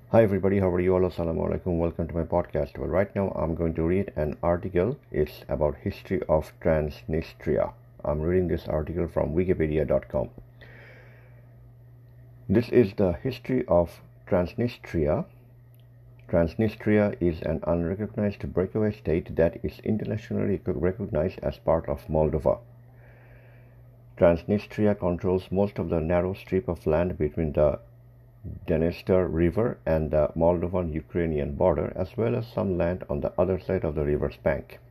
Hi everybody, how are you all? Assalamu alaikum. Welcome to my podcast. Well, right now I'm going to read an article. It's about history of Transnistria. I'm reading this article from wikipedia.com. This is the history of Transnistria. Transnistria is an unrecognized breakaway state that is internationally recognized as part of Moldova. Transnistria controls most of the narrow strip of land between the Dniester River and the Moldovan-Ukrainian border, as well as some land on the other side of the river's bank.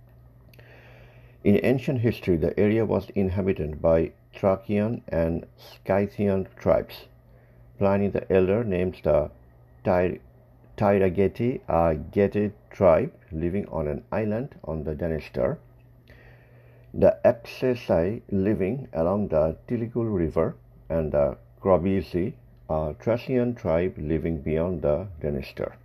In ancient history, the area was inhabited by Thracian and Scythian tribes. Pliny the Elder names the Tiragetii a Getae tribe living on an island on the Dniester, the Apsesai living along the Tiligul River, and the Krobisi, a Thracian tribe living beyond the Dniester.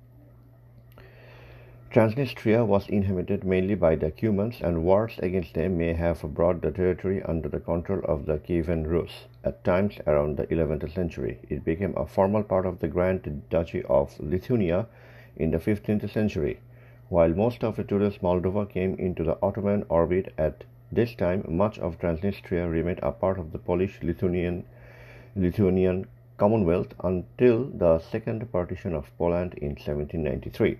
Transnistria was inhabited mainly by the Cumans, and wars against them may have brought the territory under the control of the Kievan Rus. At times around the 11th century, it became a formal part of the Grand Duchy of Lithuania in the 15th century. While most of today's Moldova came into the Ottoman orbit at this time, much of Transnistria remained a part of the Polish-Lithuanian Commonwealth until the Second Partition of Poland in 1793.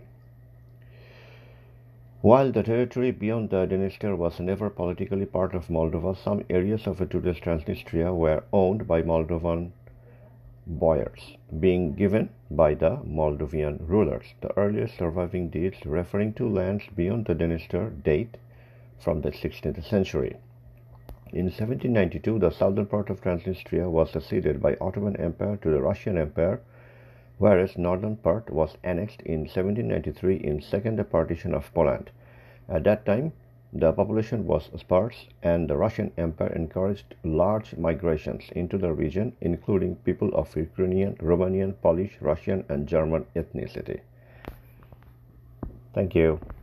While the territory beyond the Dniester was never politically part of Moldova, some areas of today's Transnistria were owned by Moldovan boyars, being given by the Moldovan rulers. The earliest surviving deeds referring to lands beyond the Dniester date from the 16th century. In 1792, the southern part of Transnistria was ceded by Ottoman Empire to the Russian Empire, whereas northern part was annexed in 1793 in Second Partition of Poland. At that time, the population was sparse, and the Russian Empire encouraged large migrations into the region, including people of Ukrainian, Romanian, Polish, Russian, and German ethnicity. Thank you.